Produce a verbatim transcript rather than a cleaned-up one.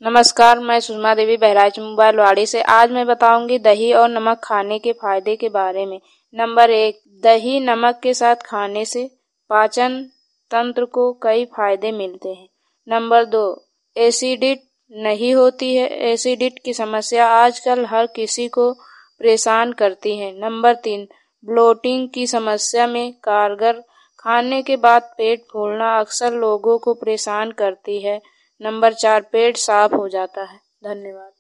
नमस्कार, मैं सुषमा देवी बहराइच मोबाइल वाड़ी से। आज मैं बताऊंगी दही और नमक खाने के फायदे के बारे में। नंबर एक, दही नमक के साथ खाने से पाचन तंत्र को कई फायदे मिलते हैं। नंबर दो, एसिडिटी नहीं होती है। एसिडिटी की समस्या आजकल हर किसी को परेशान करती है। नंबर तीन, ब्लोटिंग की समस्या में कारगर। खाने के बाद पेट फूलना अक्सर लोगों को परेशान करती है। नंबर चार, पेट साफ हो जाता है। धन्यवाद।